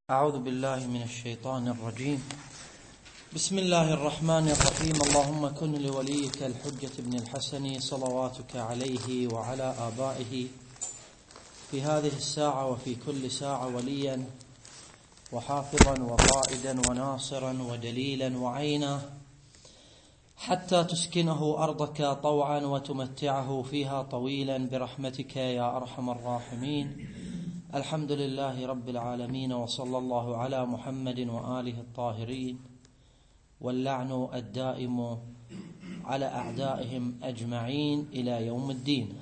أعوذ بالله من الشيطان الرجيم. بسم الله الرحمن الرحيم. اللهم كن لوليك الحجة ابن الحسن صلواتك عليه وعلى آبائه في هذه الساعة وفي كل ساعة وليا وحافظا وقائدا وناصرا ودليلا وعينا حتى تسكنه أرضك طوعا وتمتعه فيها طويلا برحمتك يا أرحم الراحمين. الحمد لله رب العالمين، وصلى الله على محمد وآله الطاهرين، واللعن الدائم على أعدائهم أجمعين إلى يوم الدين.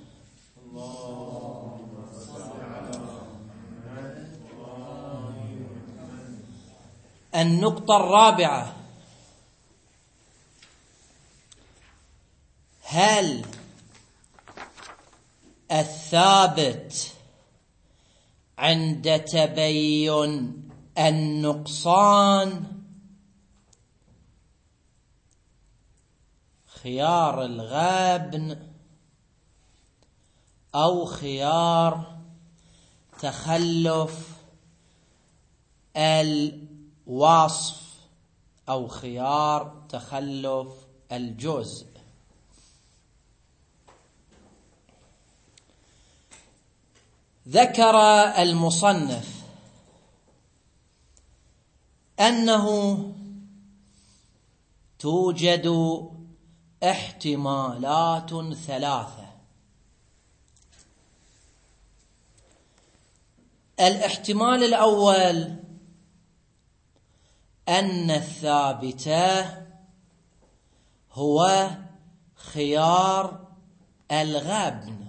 النقطة الرابعة: هل الثابت عند تبين النقصان خيار الغبن أو خيار تخلف الوصف أو خيار تخلف الجزء؟ ذكر المصنف أنه توجد احتمالات ثلاثة. الاحتمال الأول أن الثابت هو خيار الغبن،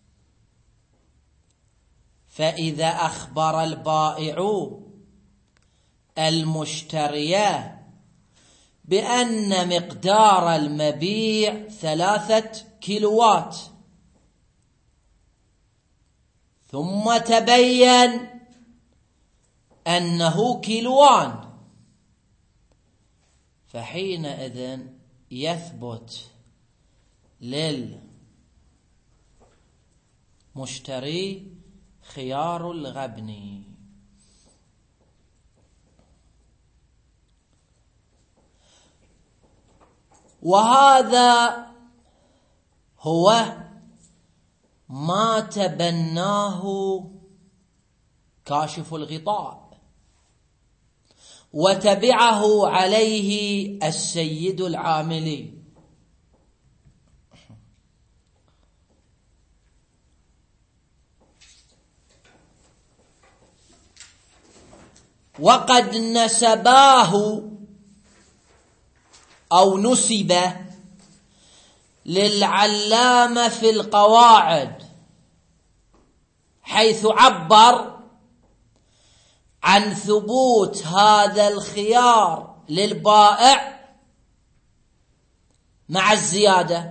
فإذا أخبر البائع المشتري بأن مقدار المبيع 3 كيلوات، ثم تبين أنه كيلوان، فحينئذ يثبت للمشتري خيار الغبن. وهذا هو ما تبناه كاشف الغطاء وتبعه عليه السيد العاملي. وقد نسباه أو نسب للعلامة في القواعد، حيث عبر عن ثبوت هذا الخيار للبائع مع الزيادة،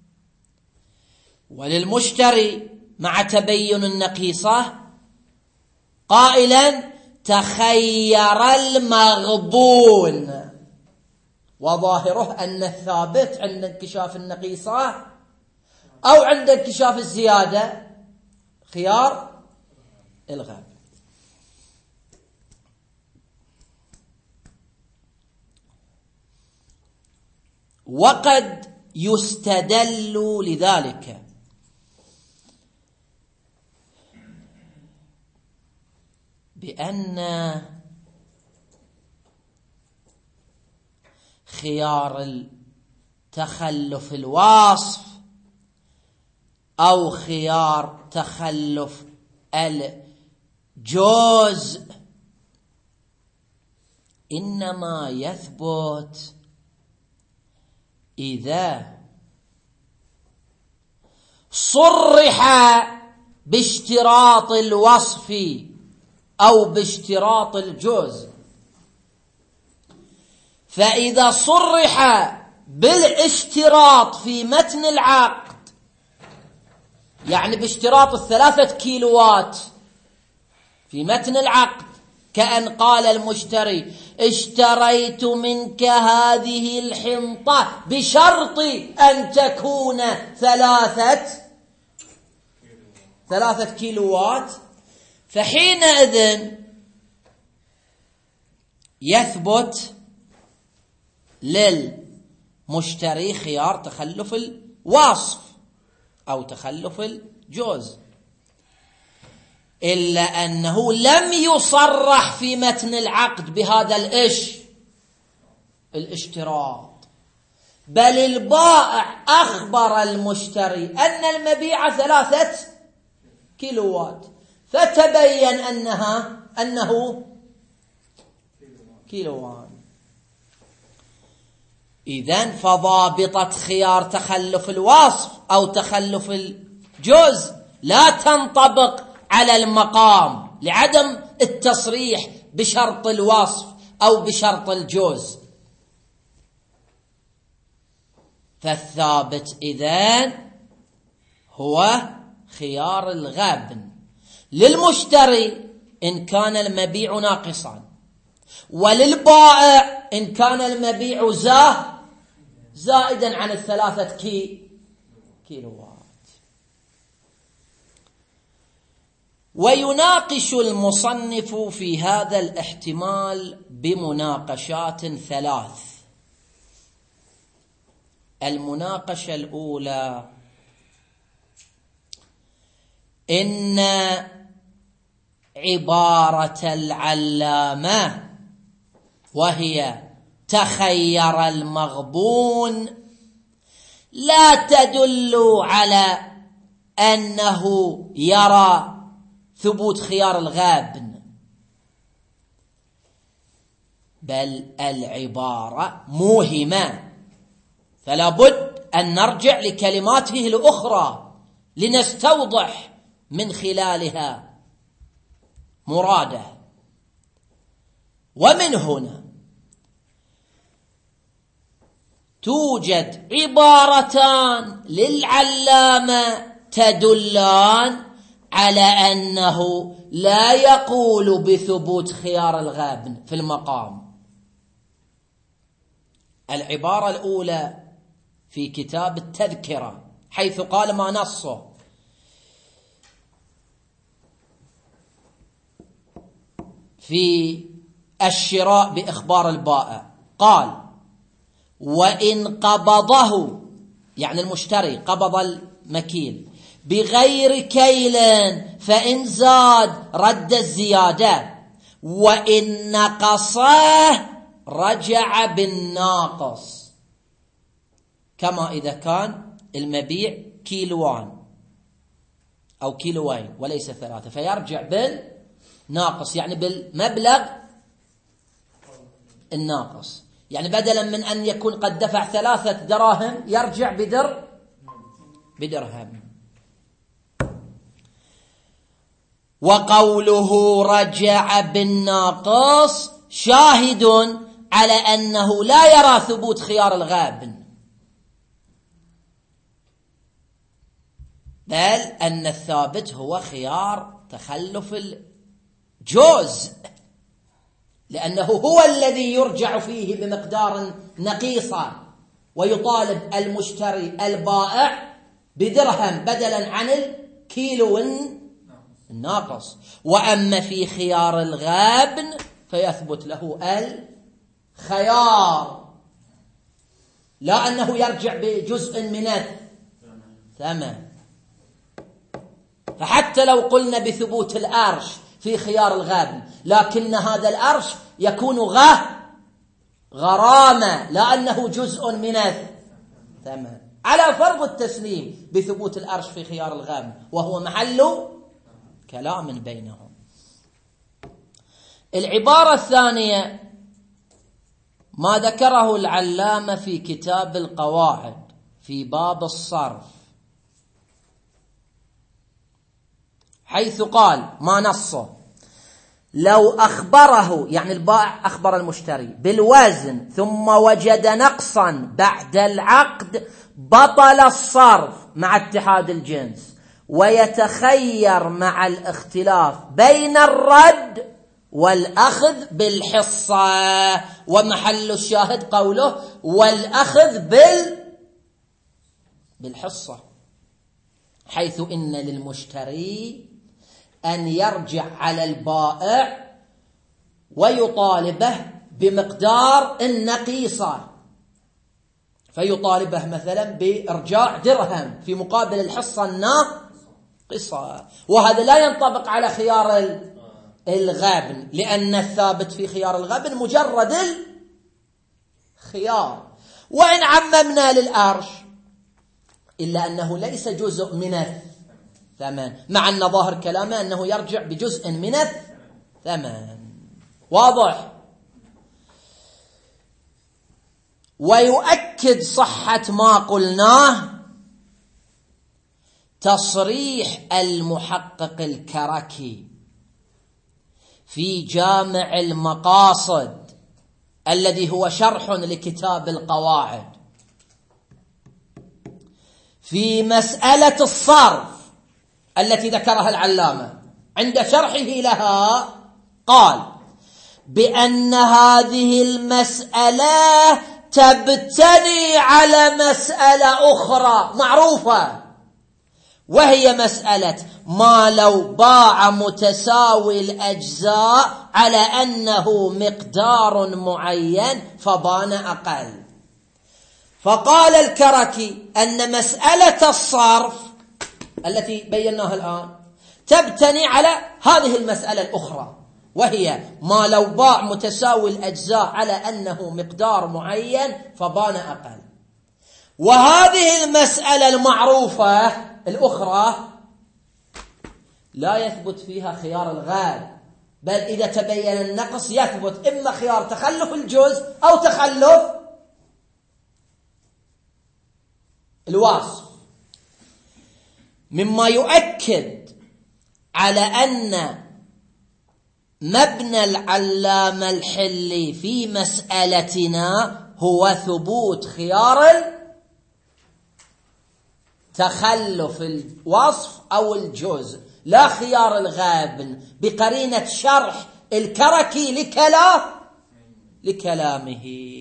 وللمشتري مع تبين النقيصة، قائلا: تخير المغبون. وظاهره أن الثابت عند انكشاف النقيصة أو عند انكشاف الزيادة خيار الغبن. وقد يستدل لذلك بأن خيار تخلف الوصف أو خيار تخلف الجزء إنما يثبت إذا صرح باشتراط الوصف أو باشتراط الجزء. فإذا صرح بالاشتراط في متن العقد، يعني باشتراط 3 كيلوات في متن العقد، كأن قال المشتري: اشتريت منك هذه الحنطة بشرط أن تكون 3 كيلوات، فحينئذ يثبت للمشتري خيار تخلف الوصف أو تخلف الجوز، إلا أنه لم يصرح في متن العقد بهذا الاشتراط، بل البائع أخبر المشتري أن المبيع 3 كيلوات، فتبين أنه كيلوان. إذن فضابطة خيار تخلف الوصف أو تخلف الجزء لا تنطبق على المقام لعدم التصريح بشرط الوصف أو بشرط الجزء. فالثابت إذن هو خيار الغبن للمشتري إن كان المبيع ناقصا، وللبائع إن كان المبيع زائدا عن 3 كيلوات. ويناقش المصنف في هذا الاحتمال بمناقشات 3. المناقشة الأولى: إن عبارة العلامة وهي تخير المغبون لا تدل على أنه يرى ثبوت خيار الغابن، بل العبارة موهمة، فلا بد أن نرجع لكلماته الأخرى لنستوضح من خلالها مراده. ومن هنا توجد عبارتان للعلامة تدلان على أنه لا يقول بثبوت خيار الغابن في المقام. العبارة الأولى في كتاب التذكرة حيث قال ما نصه: في الشراء بإخبار البائع، قال: وإن قبضه، يعني المشتري قبض المكيل بغير كيل فإن زاد رد الزيادة، وإن نقصه رجع بالناقص، كما إذا كان المبيع كيلوان أو كيلوين وليس 3 فيرجع بالناقص، يعني بالمبلغ الناقص، يعني بدلا من أن يكون قد دفع 3 دراهم يرجع بدرهم. وقوله رجع بالناقص شاهد على أنه لا يرى ثبوت خيار الغابن، بل أن الثابت هو خيار تخلف الجوز، لأنه هو الذي يرجع فيه بمقدار نقيصة، ويطالب المشتري البائع بدرهم بدلا عن الكيلو الناقص. وأما في خيار الغابن فيثبت له الخيار، لا أنه يرجع بجزء من الثمن. فحتى لو قلنا بثبوت الأرش في خيار الغابن، لكن هذا الأرش يكون غرامة، لا أنه جزء من الثمن، على فرض التسليم بثبوت الأرش في خيار الغابن، وهو محل كلام بينهم. العبارة الثانية ما ذكره العلامة في كتاب القواعد في باب الصرف، حيث قال ما نصه: لو أخبره، يعني البائع أخبر المشتري بالوزن ثم وجد نقصا بعد العقد بطل الصرف مع اتحاد الجنس، ويتخير مع الاختلاف بين الرد والأخذ بالحصة. ومحل الشاهد قوله والأخذ بالحصة، حيث إن للمشتري أن يرجع على البائع ويطالبه بمقدار النقيصة، فيطالبه مثلا بإرجاع درهم في مقابل الحصة الناقصة، وهذا لا ينطبق على خيار الغابن، لأن الثابت في خيار الغابن مجرد الخيار. وإن عممنا للأرش إلا أنه ليس جزء من الثمن، مع أن ظاهر كلامه أنه يرجع بجزء من الثمن. واضح؟ ويؤكد صحة ما قلناه تصريح المحقق الكركي في جامع المقاصد الذي هو شرح لكتاب القواعد في مسألة الصرف التي ذكرها العلامة. عند شرحه لها قال بأن هذه المسألة تبتني على مسألة أخرى معروفة، وهي مسألة ما لو باع متساوي الأجزاء على أنه مقدار معين فبان أقل. فقال الكركي أن مسألة الصرف التي بيناها الآن تبتني على هذه المسألة الأخرى، وهي ما لو باع متساوي الأجزاء على أنه مقدار معين فبان أقل. وهذه المسألة المعروفة الأخرى لا يثبت فيها خيار الغالب، بل إذا تبين النقص يثبت إما خيار تخلف الجزء أو تخلف الوصف، مما يؤكد على أن مبنى العلامة الحلي في مسألتنا هو ثبوت خيار تخلف الوصف أو الجزء، لا خيار الغابن، بقرينة شرح الكركي لكلامه.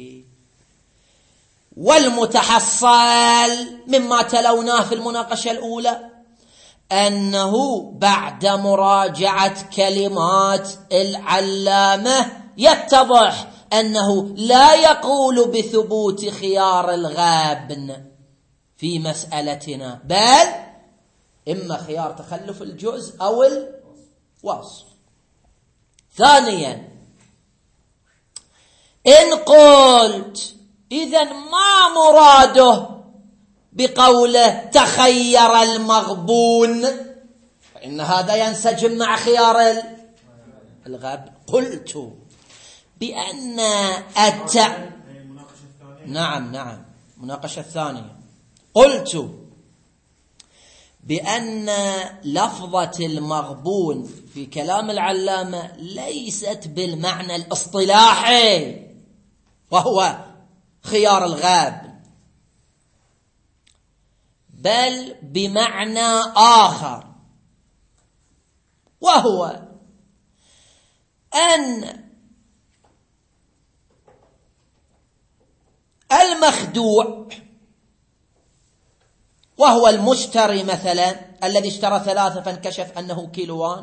والمتحصل مما تلوناه في المناقشة الأولى أنه بعد مراجعة كلمات العلامة يتضح أنه لا يقول بثبوت خيار الغابن في مسألتنا، بل إما خيار تخلف الجزء أو الوصف. ثانيا، إن قلت إذن ما مراده بقوله تخير المغبون، فإن هذا ينسجم مع خيار الغابن. قلت بأن نعم مناقشة الثانية. قلت بأن لفظة المغبون في كلام العلامة ليست بالمعنى الاصطلاحي وهو خيار الغابن، بل بمعنى آخر، وهو أن المخدوع وهو المشتري مثلا الذي اشترى 3 فانكشف أنه كيلوان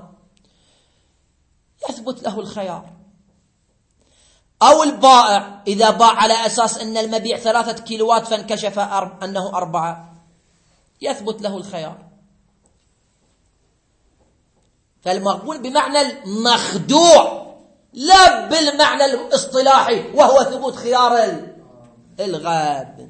يثبت له الخيار، أو البائع إذا باع على أساس أن المبيع 3 كيلوات فانكشف أنه 4 يثبت له الخيار. فالمغبون بمعنى المخدوع لا بالمعنى الاصطلاحي وهو ثبوت خيار الغابن.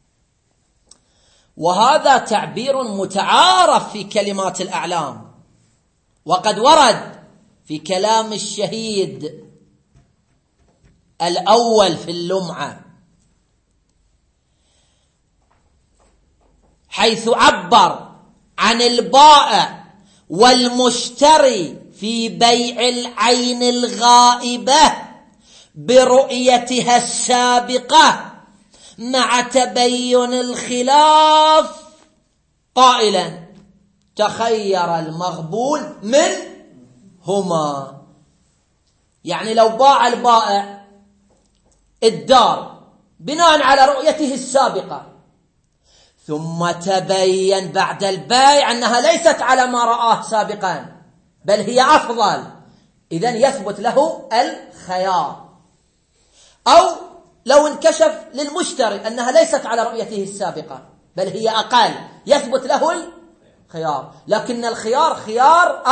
وهذا تعبير متعارف في كلمات الأعلام، وقد ورد في كلام الشهيد الأول في اللمعة حيث عبر عن البائع والمشتري في بيع العين الغائبة برؤيتها السابقة مع تبين الخلاف قائلا تخير المغبون منهما. يعني لو باع البائع الدار بناء على رؤيته السابقة ثم تبين بعد البيع أنها ليست على ما رآه سابقا بل هي أفضل، إذن يثبت له الخيار. أو لو انكشف للمشتري أنها ليست على رؤيته السابقة بل هي أقل، يثبت له الخيار، لكن الخيار خيار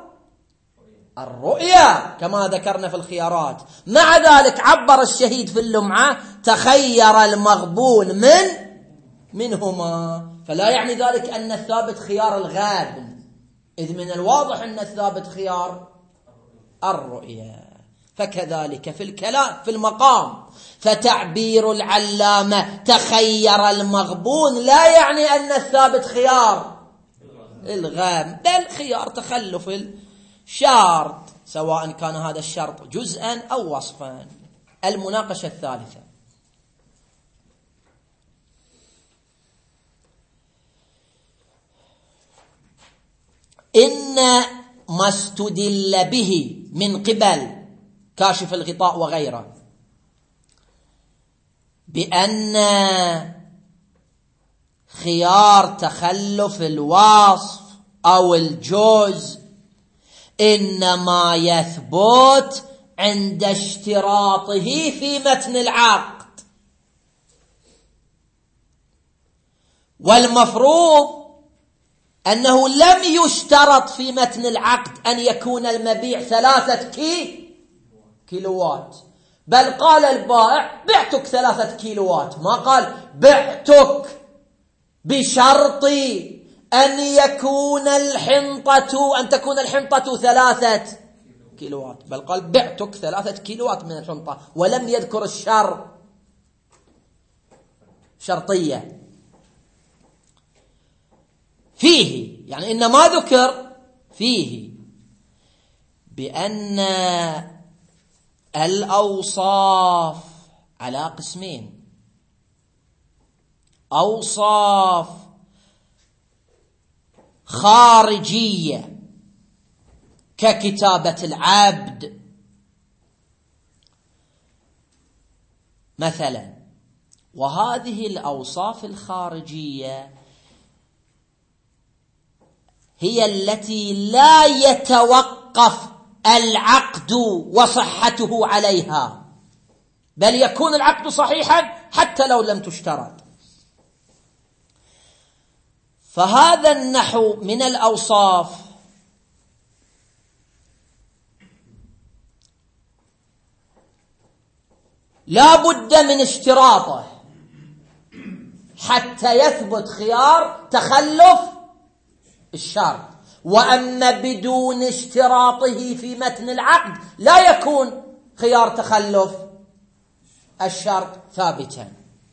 الرؤية كما ذكرنا في الخيارات. مع ذلك عبر الشهيد في اللمعة تخير المغبون منهما، فلا يعني ذلك أن الثابت خيار الغاب، إذ من الواضح أن الثابت خيار الرؤية. فكذلك في الكلام في المقام، فتعبير العلامة تخير المغبون لا يعني أن الثابت خيار الغام، بل خيار تخلف الشرط، سواء كان هذا الشرط جزءا أو وصفا. المناقشة الثالثة: إن ما استدل به من قبل كاشف الغطاء وغيره بأن خيار تخلف الوصف أو الجزء إنما يثبت عند اشتراطه في متن العقد، والمفروض أنه لم يشترط في متن العقد أن يكون المبيع 3 كيلوات، بل قال البائع بعتك 3 كيلوات، ما قال بعتك بشرط أن تكون الحنطة 3 كيلوات، بل قال بعتك 3 كيلوات من الحنطة، ولم يذكر شرطية فيه، يعني إن ما ذكر فيه بأن الأوصاف على قسمين: أوصاف خارجية ككتابة العبد مثلا، وهذه الأوصاف الخارجية هي التي لا يتوقف العقد وصحته عليها، بل يكون العقد صحيحا حتى لو لم تشترط. فهذا النحو من الأوصاف لا بد من اشتراطه حتى يثبت خيار تخلف الشرط، وأما بدون اشتراطه في متن العقد لا يكون خيار تخلف الشرط ثابتا،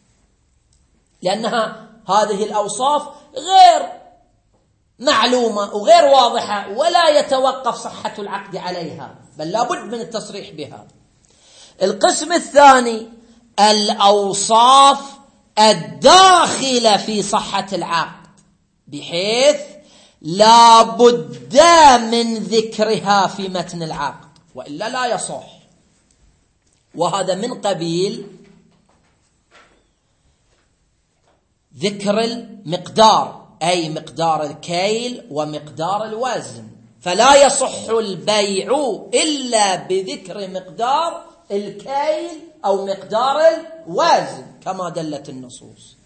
لأنها هذه الأوصاف غير معلومة وغير واضحة ولا يتوقف صحة العقد عليها، بل لا بد من التصريح بها. القسم الثاني: الأوصاف الداخلة في صحة العقد، بحيث لا بد من ذكرها في متن العقد وإلا لا يصح، وهذا من قبيل ذكر المقدار، أي مقدار الكيل ومقدار الوزن، فلا يصح البيع إلا بذكر مقدار الكيل أو مقدار الوزن كما دلت النصوص.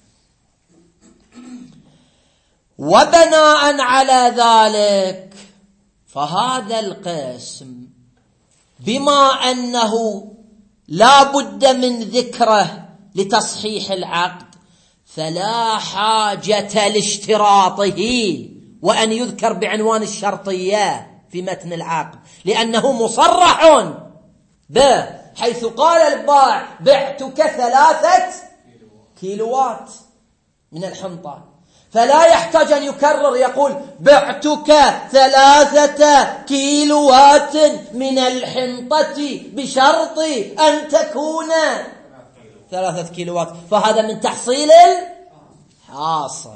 وبناء على ذلك فهذا القسم بما أنه لا بد من ذكره لتصحيح العقد فلا حاجة لاشتراطه وأن يذكر بعنوان الشرطية في متن العقد، لأنه مصرح به، حيث قال البائع بعتك 3 كيلوات من الحنطة، فلا يحتاج أن يكرر يقول بعتك 3 كيلوات من الحنطة بشرط أن تكون 3 كيلوات، فهذا من تحصيل الحاصل.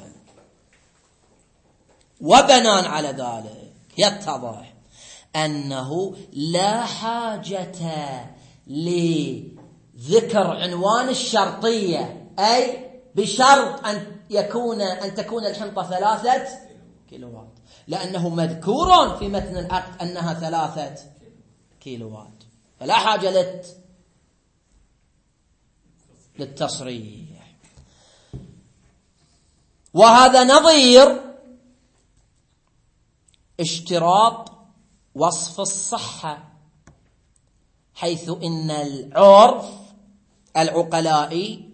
وبناء على ذلك يتضح أنه لا حاجة لذكر عنوان الشرطية، أي بشرط أن تكون الحنطة 3 كيلوات، لأنه مذكور في متن العقد أنها 3 كيلوات، فلا حاجة للتصريح. وهذا نظير اشتراط وصف الصحة، حيث إن العرف العقلائي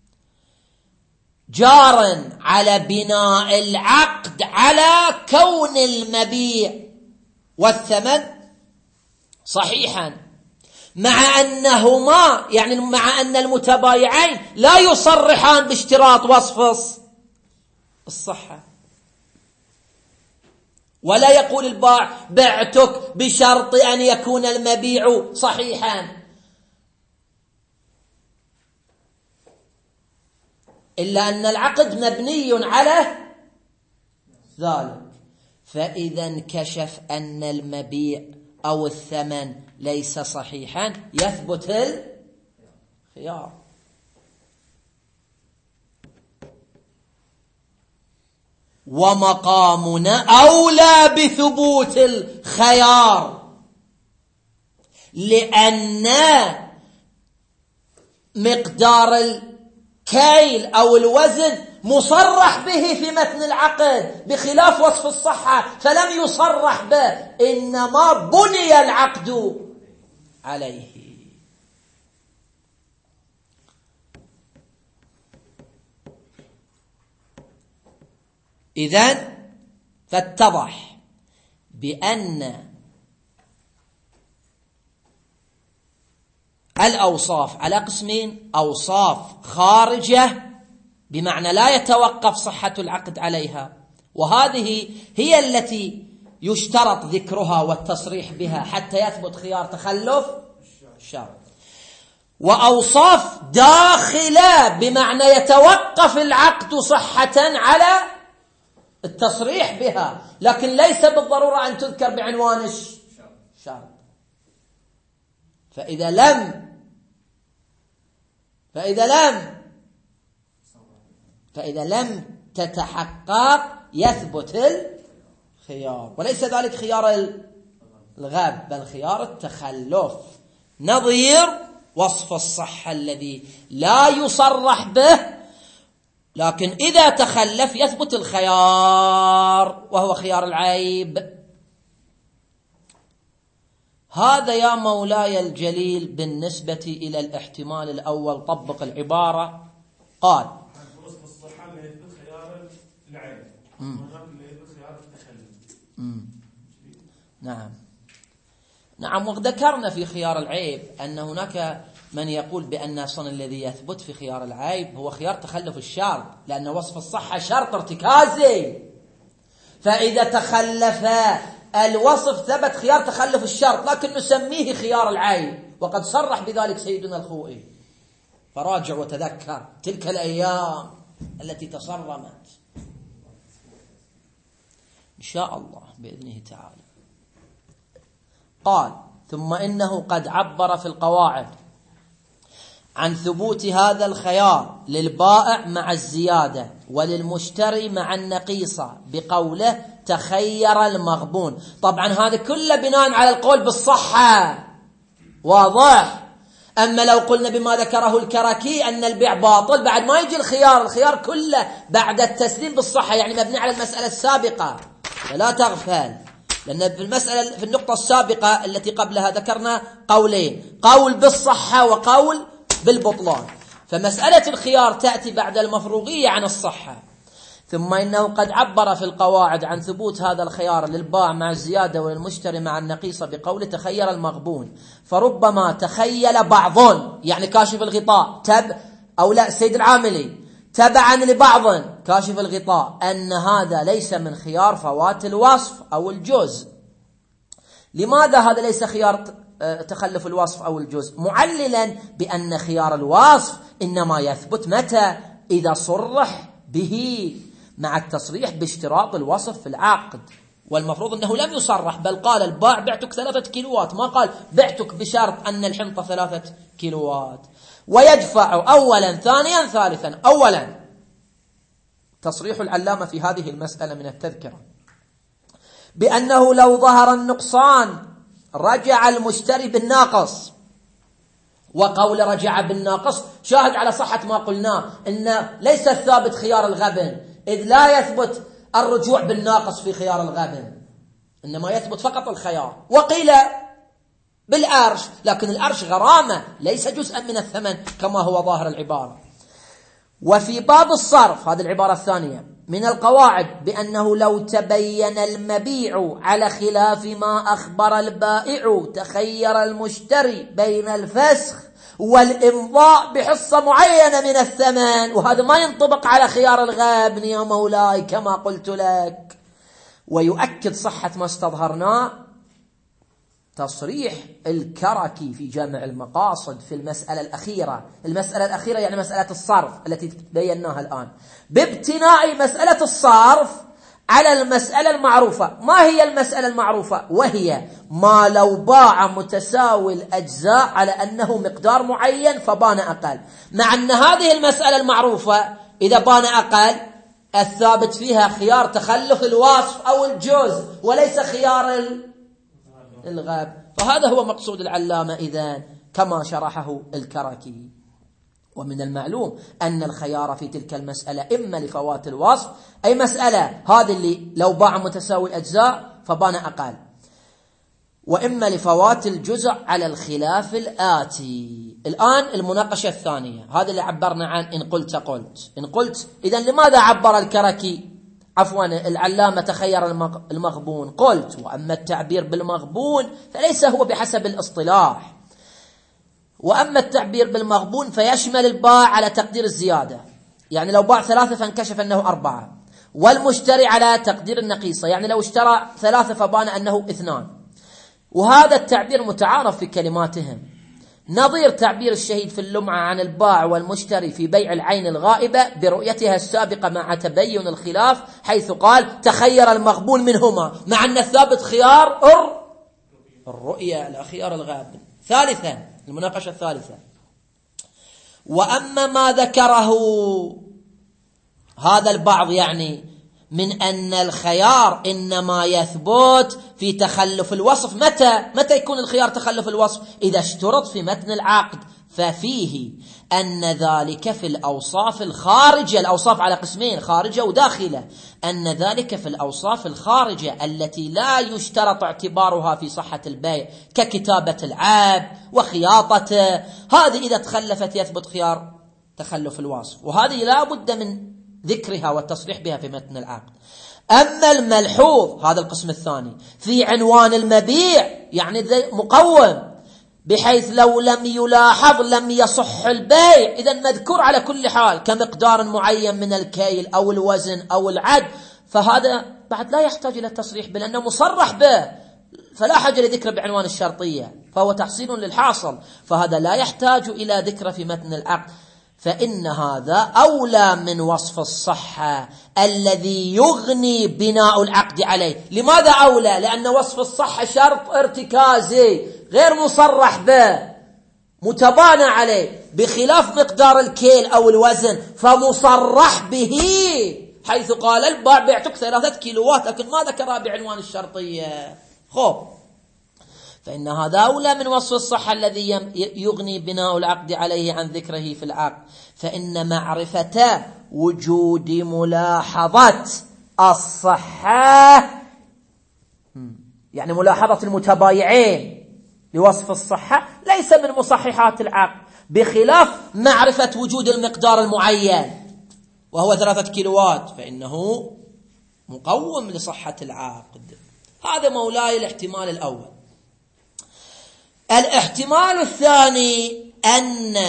جار على بناء العقد على كون المبيع والثمن صحيحا، مع أنهما يعني مع أن المتبايعين لا يصرحان باشتراط وصف الصحة، ولا يقول البائع بعتك بشرط أن يكون المبيع صحيحا، إلا أن العقد مبني على ذلك. فإذا انكشف أن المبيع أو الثمن ليس صحيحا يثبت الخيار. ومقامنا أولى بثبوت الخيار، لأن مقدار الكيل أو الوزن مصرح به في متن العقد بخلاف وصف الصحة فلم يصرح به، إنما بني العقد عليه. إذن فاتضح بأن الأوصاف على قسمين: أوصاف خارجة بمعنى لا يتوقف صحة العقد عليها، وهذه هي التي يشترط ذكرها والتصريح بها حتى يثبت خيار تخلف الشرط. وأوصاف داخلة بمعنى يتوقف العقد صحة على التصريح بها، لكن ليس بالضرورة أن تذكر بعنوان الشرط. فإذا لم تتحقق يثبت الخيار، وليس ذلك خيار الغاب بل خيار التخلف، نظير وصف الصحة الذي لا يصرح به، لكن إذا تخلف يثبت الخيار وهو خيار العيب. هذا يا مولاي الجليل بالنسبة إلى الاحتمال الأول. طبق العبارة. قال وصف الصحة اللي يثبت خيار العيب وهناك اللي يثبت خيار التخلف. نعم وذكرنا في خيار العيب أن هناك من يقول بأن أصلا الذي يثبت في خيار العيب هو خيار تخلف الشرط، لأن وصف الصحة شرط ارتكازي، فإذا تخلف الوصف ثبت خيار تخلف الشرط، لكن نسميه خيار العيب، وقد صرح بذلك سيدنا الخوئي. فراجع وتذكر تلك الأيام التي تصرمت إن شاء الله بإذنه تعالى. قال ثم إنه قد عبر في القواعد عن ثبوت هذا الخيار للبائع مع الزيادة وللمشتري مع النقيصة بقوله تخير المغبون. طبعا هذا كله بناء على القول بالصحة، واضح. أما لو قلنا بما ذكره الكركي أن البيع باطل، بعد ما يجي الخيار كله بعد التسليم بالصحة، يعني مبني على المسألة السابقة، فلا تغفل، لأن في النقطة السابقة التي قبلها ذكرنا قولين: قول بالصحة وقول بالبطلان، فمسألة الخيار تأتي بعد المفروغية عن الصحة. ثم إنه قد عبر في القواعد عن ثبوت هذا الخيار للبائع مع الزيادة وللمشتري مع النقيصة بقوله تخير المغبون، فربما تخيل بعض، يعني كاشف الغطاء أو لا سيد العاملي تبعا لبعض كاشف الغطاء أن هذا ليس من خيار فوات الوصف أو الجزء. لماذا هذا ليس خيار تخلف الوصف أو الجزء؟ معللا بأن خيار الوصف إنما يثبت متى؟ إذا صرح به مع التصريح باشتراط الوصف في العقد، والمفروض أنه لم يصرح، بل قال البائع بعتك 3 كيلوات، ما قال بعتك بشرط أن الحنطة 3 كيلوات. ويدفع أولا ثانيا ثالثا. أولا تصريح العلامة في هذه المسألة من التذكرة بأنه لو ظهر النقصان رجع المشتري بالناقص، وقول رجع بالناقص شاهد على صحة ما قلناه، إن ليس الثابت خيار الغبن، إذ لا يثبت الرجوع بالناقص في خيار الغبن، إنما يثبت فقط الخيار. وقيل بالأرش، لكن الأرش غرامة ليس جزءا من الثمن كما هو ظاهر العبارة. وفي باب الصرف، هذه العبارة الثانية من القواعد، بأنه لو تبين المبيع على خلاف ما أخبر البائع تخير المشتري بين الفسخ والإمضاء بحصة معينة من الثمن، وهذا ما ينطبق على خيار الغابن يا مولاي كما قلت لك. ويؤكد صحة ما استظهرناه تصريح الكركي في جامع المقاصد في المسألة الأخيرة يعني مسألة الصرف التي بيناها الآن، بابتناء مسألة الصرف على المسألة المعروفة. ما هي المسألة المعروفة؟ وهي ما لو باع متساوي الأجزاء على أنه مقدار معين فبان أقل، مع أن هذه المسألة المعروفة إذا بان أقل الثابت فيها خيار تخلف الوصف أو الجزء وليس خيار الغاب. فهذا هو مقصود العلامة إذن كما شرحه الكركي. ومن المعلوم أن الخيار في تلك المسألة إما لفوات الوصف، أي مسألة هذه اللي لو باع متساوي الأجزاء فبان أقل، وإما لفوات الجزء على الخلاف الآتي. الآن المناقشة الثانية، هذا اللي عبرنا عن إن قلت إذن لماذا عبر الكركي العلامة تخير المغبون؟ قلت وأما التعبير بالمغبون فليس هو بحسب الاصطلاح، وأما التعبير بالمغبون فيشمل البائع على تقدير الزيادة، يعني لو باع 3 فانكشف أنه 4، والمشتري على تقدير النقيصة، يعني لو اشترى 3 فبان أنه 2. وهذا التعبير متعارف في كلماتهم، نظير تعبير الشهيد في اللمعة عن البائع والمشتري في بيع العين الغائبة برؤيتها السابقة مع تبين الخلاف، حيث قال تخير المغبون منهما، مع أن الثابت خيار الرؤية لا خيار الغائب. ثالثا المناقشة الثالثة، وأما ما ذكره هذا البعض يعني من أن الخيار إنما يثبت في تخلف الوصف. متى يكون الخيار تخلف الوصف؟ إذا اشترط في متن العقد، ففيه أن ذلك في الأوصاف الخارجة، الأوصاف على قسمين خارجة وداخلة، أن ذلك في الأوصاف الخارجة التي لا يشترط اعتبارها في صحة البيع ككتابة العاب وخياطته، هذه إذا تخلفت يثبت خيار تخلف الوصف، وهذه لا بد من ذكرها والتصريح بها في متن العقد. أما الملحوظ، هذا القسم الثاني، في عنوان المبيع يعني مقوم، بحيث لو لم يلاحظ لم يصح البيع، إذا مذكور على كل حال كمقدار معين من الكيل أو الوزن أو العد، فهذا بعد لا يحتاج إلى التصريح به لأنه مصرح به، فلا حاجة لذكره بعنوان الشرطية، فهو تحصيل للحاصل، فهذا لا يحتاج إلى ذكره في متن العقد. فإن هذا أولى من وصف الصحة الذي يغني بناء العقد عليه. لماذا أولى؟ لأن وصف الصحة شرط ارتكازي غير مصرح به متبانى عليه، بخلاف مقدار الكيل أو الوزن فمصرح به، حيث قال البائع بعتك 3 كيلوات، لكن ما ذكرها بعنوان الشرطية. فإن هذا أولى من وصف الصحة الذي يغني بناء العقد عليه عن ذكره في العقد. فإن معرفة وجود ملاحظة الصحة، يعني ملاحظة المتبايعين لوصف الصحة، ليس من مصححات العقد، بخلاف معرفة وجود المقدار المعين وهو 3 كيلوات، فإنه مقوم لصحة العقد. هذا مولاي الاحتمال الأول. الاحتمال الثاني أن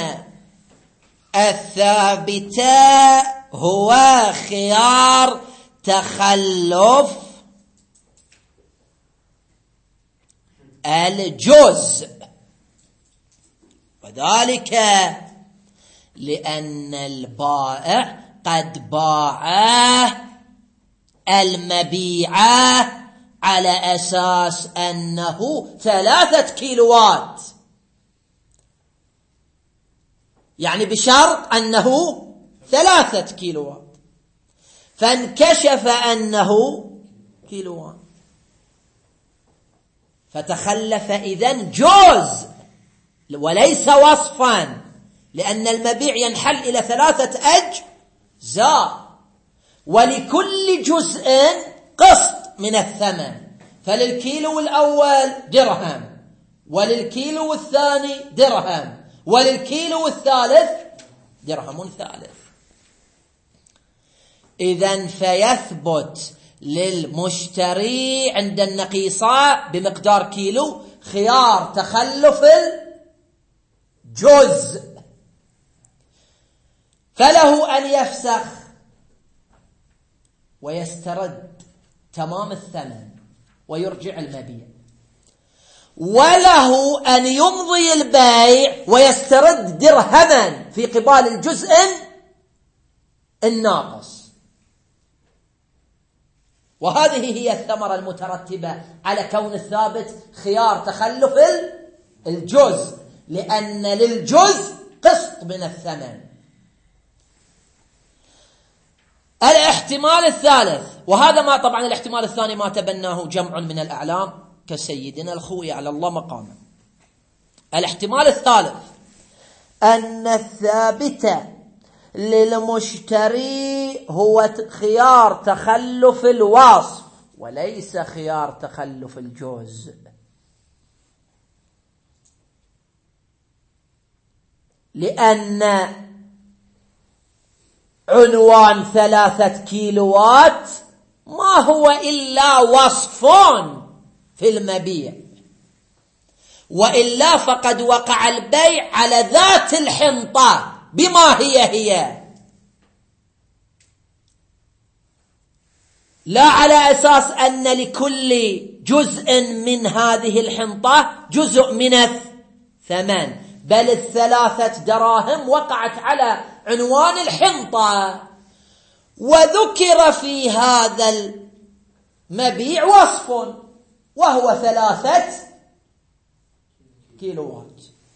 الثابت هو خيار تخلف الجزء، وذلك لأن البائع قد باع المبيع على أساس أنه 3 كيلوات، يعني بشرط أنه 3 كيلوات، فانكشف أنه كيلوات، فتخلف إذن جزء وليس وصفا، لأن المبيع ينحل إلى 3 أجزاء، ولكل جزء قسط من الثمن، فللكيلو الأول درهم، وللكيلو الثاني درهم، وللكيلو الثالث درهم ثالث. إذن فيثبت للمشتري عند النقيصة بمقدار كيلو خيار تخلف الجزء، فله أن يفسخ ويسترد تمام الثمن ويرجع المبيع، وله أن يمضي البيع ويسترد درهما في قبال الجزء الناقص. وهذه هي الثمرة المترتبة على كون الثابت خيار تخلف الجزء، لأن للجزء قسط من الثمن. الاحتمال الثالث، وهذا ما طبعا الاحتمال الثاني ما تبناه جمع من الأعلام كسيدنا الخوي على الله مقامه. الاحتمال الثالث أن الثابت للمشتري هو خيار تخلف الوصف وليس خيار تخلف الجزء، لأن عنوان 3 كيلوات ما هو إلا وصف في المبيع، وإلا فقد وقع البيع على ذات الحنطة بما هي لا على أساس أن لكل جزء من هذه الحنطة جزء من الثمن، بل 3 دراهم وقعت على عنوان الحنطة، وذكر في هذا المبيع وصف وهو 3 كيلوات.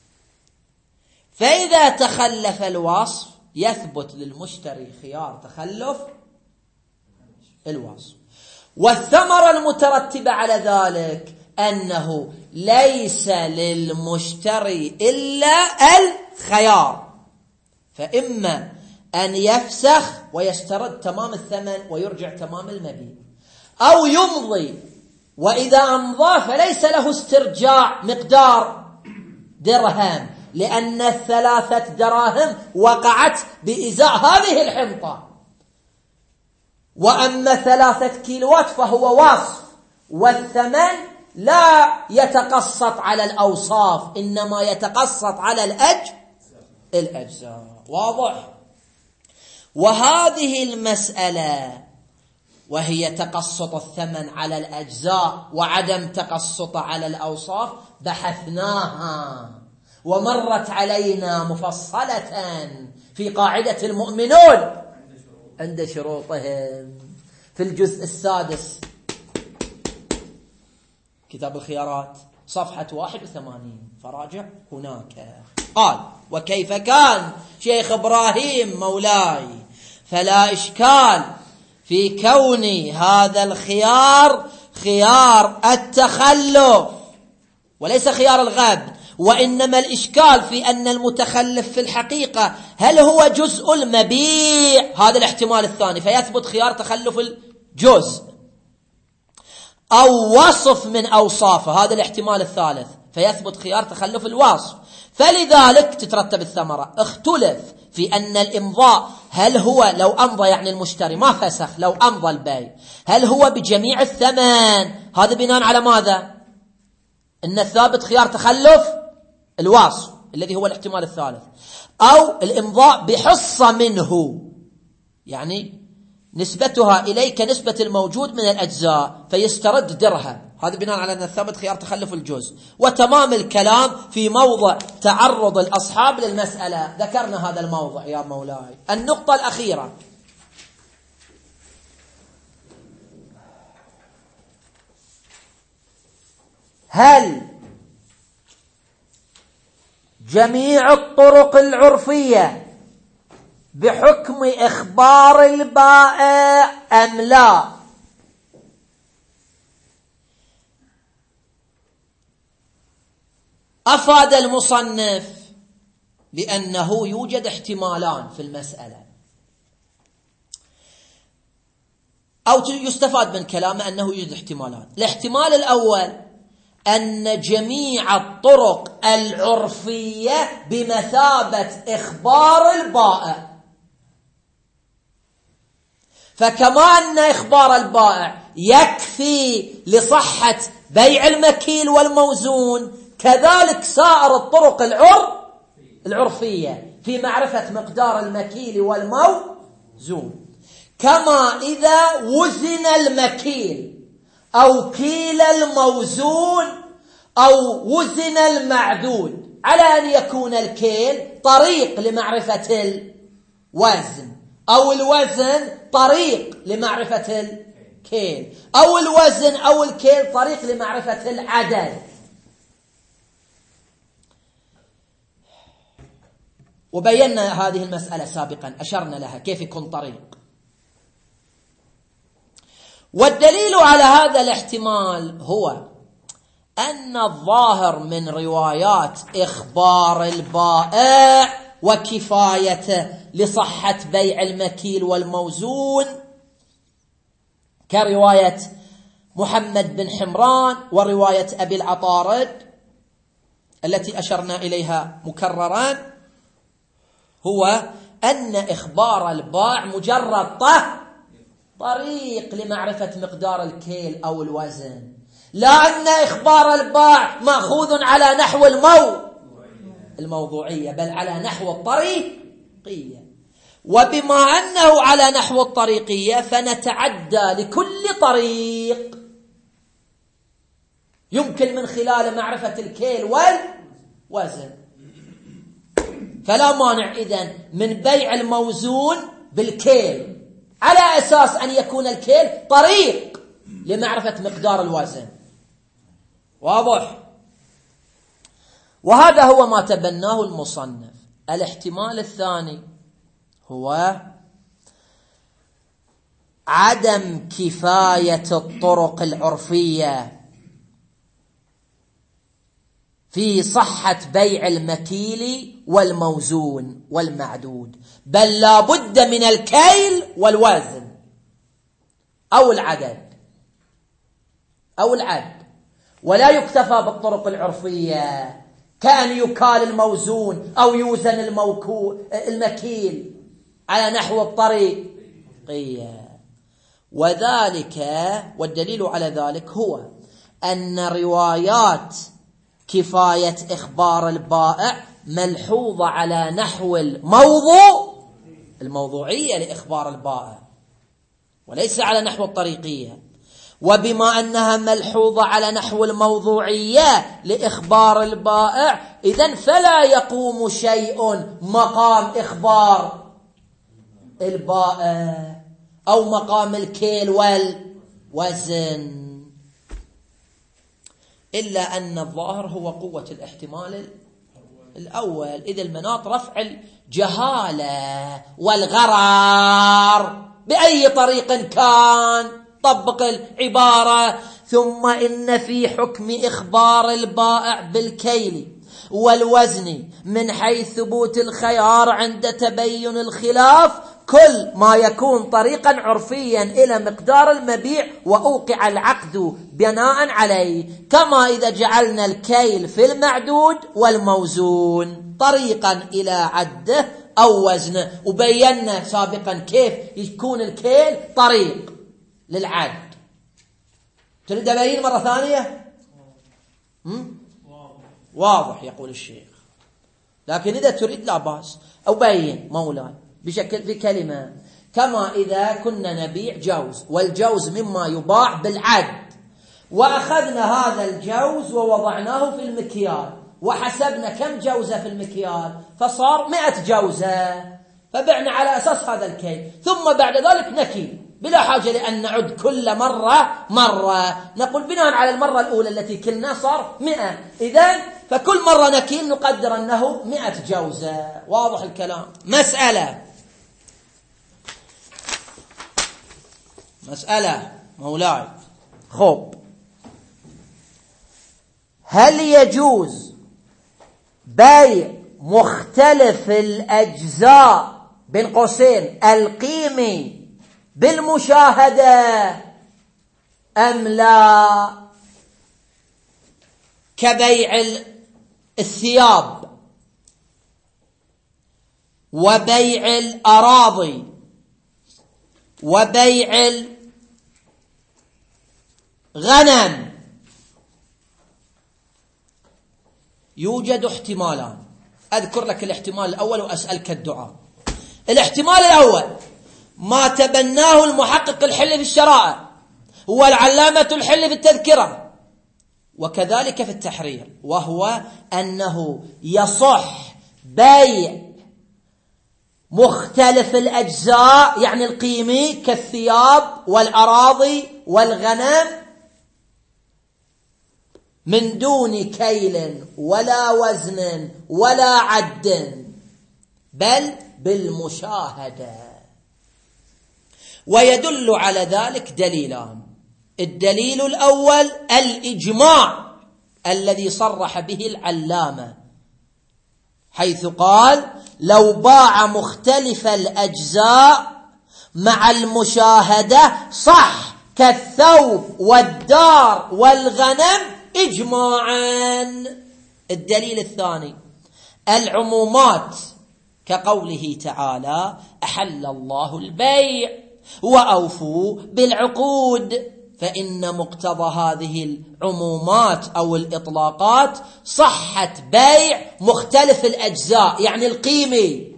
فإذا تخلف الوصف يثبت للمشتري خيار تخلف الوصف. والثمرة المترتبة على ذلك أنه ليس للمشتري إلا الخيار، فإما أن يفسخ ويسترد تمام الثمن ويرجع تمام المبيع، أو يمضي، وإذا أمضى فليس له استرجاع مقدار درهم، لأن 3 دراهم وقعت بإزاء هذه الحنطة. وأما 3 كيلوات فهو وصف، والثمن لا يتقسط على الأوصاف، إنما يتقسط على الأجزاء. واضح؟ وهذه المسألة وهي تقسط الثمن على الأجزاء وعدم تقسط على الأوصاف بحثناها ومرت علينا مفصلة في قاعدة المؤمنون عند شروطهم في الجزء 6 كتاب الخيارات صفحة 81، فراجع هناك. قال: وكيف كان شيخ إبراهيم مولاي، فلا إشكال في كون هذا الخيار خيار التخلف وليس خيار الغبن، وإنما الإشكال في أن المتخلف في الحقيقة هل هو جزء المبيع، هذا الاحتمال الثاني، فيثبت خيار تخلف الجزء، أو وصف من أوصافه، هذا الاحتمال الثالث، فيثبت خيار تخلف الوصف. فلذلك تترتب الثمرة. اختلف في أن الإمضاء هل هو لو أمضى يعني المشتري ما فسخ، لو أمضى البيع هل هو بجميع الثمن، هذا بناء على ماذا؟ أن الثابت خيار تخلف الوصف الذي هو الاحتمال الثالث، أو الإمضاء بحصة منه، يعني نسبتها إليه كنسبة الموجود من الأجزاء فيسترد درهم، هذا بناء على أن الثابت خيار تخلف الجزء. وتمام الكلام في موضع تعرض الأصحاب للمسألة، ذكرنا هذا الموضع يا مولاي. النقطة الأخيرة: هل جميع الطرق العرفية بحكم إخبار البائع أم لا؟ أفاد المصنف بأنه يوجد احتمالان في المسألة، أو يستفاد من كلامه أنه يوجد احتمالان. الاحتمال الأول أن جميع الطرق العرفية بمثابة إخبار البائع، فكما أن إخبار البائع يكفي لصحة بيع المكيل والموزون، كذلك سائر الطرق العرفية في معرفة مقدار المكيل والموزون. كما إذا وزن المكيل أو كيل الموزون أو وزن المعدود، على أن يكون الكيل طريق لمعرفة الوزن، أو الوزن طريق لمعرفة الكيل، أو الوزن أو الكيل طريق لمعرفة العدد. وبينا هذه المسألة سابقا، أشرنا لها كيف يكون طريق. والدليل على هذا الاحتمال هو أن الظاهر من روايات إخبار البائع وكفايته لصحة بيع المكيل والموزون كرواية محمد بن حمران ورواية أبي العطارد التي أشرنا إليها مكررا، هو أن إخبار البائع مجرد طريق لمعرفة مقدار الكيل أو الوزن، لا أن إخبار البائع مأخوذ على نحو الموضوعية، بل على نحو الطريقية. وبما أنه على نحو الطريقية فنتعدى لكل طريق يمكن من خلال معرفة الكيل والوزن، فلا مانع إذن من بيع الموزون بالكيل على أساس أن يكون الكيل طريق لمعرفة مقدار الوزن. واضح؟ وهذا هو ما تبناه المصنف. الاحتمال الثاني هو عدم كفاية الطرق العرفية في صحة بيع المكيل والموزون والمعدود، بل لا بد من الكيل والوزن أو العدد ولا يكتفى بالطرق العرفية كأن يكال الموزون أو يوزن المكيل على نحو الطريقية. وذلك والدليل على ذلك هو أن روايات كفاية إخبار البائع ملحوظة على نحو الموضوعية لإخبار البائع وليس على نحو الطريقية. وبما أنها ملحوظة على نحو الموضوعية لإخبار البائع، إذن فلا يقوم شيء مقام إخبار البائع أو مقام الكيل والوزن، إلا أن الظاهر هو قوة الاحتمال الأول، إذ المناط رفع الجهالة والغرار بأي طريق كان. طبق العبارة: ثم إن في حكم إخبار البائع بالكيل والوزن من حيث ثبوت الخيار عند تبين الخلاف كل ما يكون طريقا عرفيا إلى مقدار المبيع وأوقع العقد بناء عليه، كما إذا جعلنا الكيل في المعدود والموزون طريقا إلى عده أو وزنه. وبينا سابقا كيف يكون الكيل طريق للعد. تريد أبين مرة ثانية؟ واضح يقول الشيخ، لكن إذا تريد لا بأس أبين مولاي بشكل في كلمة. كما إذا كنا نبيع جوز، والجوز مما يباع بالعد، وأخذنا هذا الجوز ووضعناه في المكيال وحسبنا كم جوزة في المكيال فصار 100 جوزة، فبعنا على أساس هذا الكيل، ثم بعد ذلك نكيل بلا حاجة لأن نعد كل مرة نقول بناء على المرة الأولى التي كلنا صار 100، إذن فكل مرة نكيل نقدر أنه 100 جوزة. واضح الكلام؟ مسألة مولاي. خب، هل يجوز بيع مختلف الأجزاء بين قوسين القيمي بالمشاهدة أم لا؟ كبيع الثياب وبيع الأراضي وبيع الغنم. يوجد احتمالان، أذكر لك الاحتمال الأول وأسألك الدعاء. الاحتمال الأول ما تبناه المحقق الحلي في الشرائع والعلامة الحلي في التذكرة وكذلك في التحرير، وهو أنه يصح بيع مختلف الأجزاء يعني القيمي كالثياب والأراضي والغنم من دون كيل ولا وزن ولا عد، بل بالمشاهدة. ويدل على ذلك دليلان. الدليل الأول الإجماع الذي صرح به العلامة، حيث قال: لو باع مختلف الأجزاء مع المشاهدة صح كالثوب والدار والغنم إجماعا. الدليل الثاني العمومات، كقوله تعالى: أحل الله البيع وأوفوا بالعقود، فإن مقتضى هذه العمومات أو الإطلاقات صحة بيع مختلف الأجزاء يعني القيمي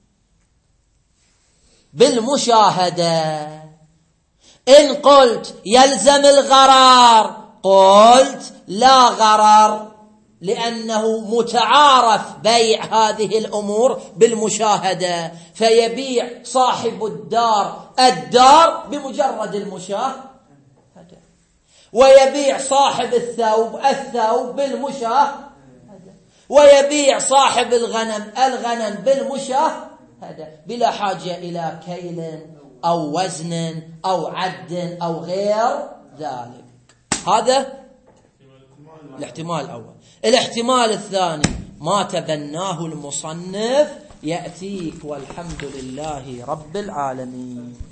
بالمشاهدة. إن قلت يلزم الغرار، قلت لا غرر، لأنه متعارف بيع هذه الأمور بالمشاهدة، فيبيع صاحب الدار بمجرد المشاهدة، ويبيع صاحب الثوب بالمشاهدة، ويبيع صاحب الغنم بالمشاهدة بلا حاجة إلى كيل أو وزن أو عد أو غير ذلك. هذا الاحتمال الأول. الاحتمال الثاني ما تبناه المصنف يأتيك، والحمد لله رب العالمين.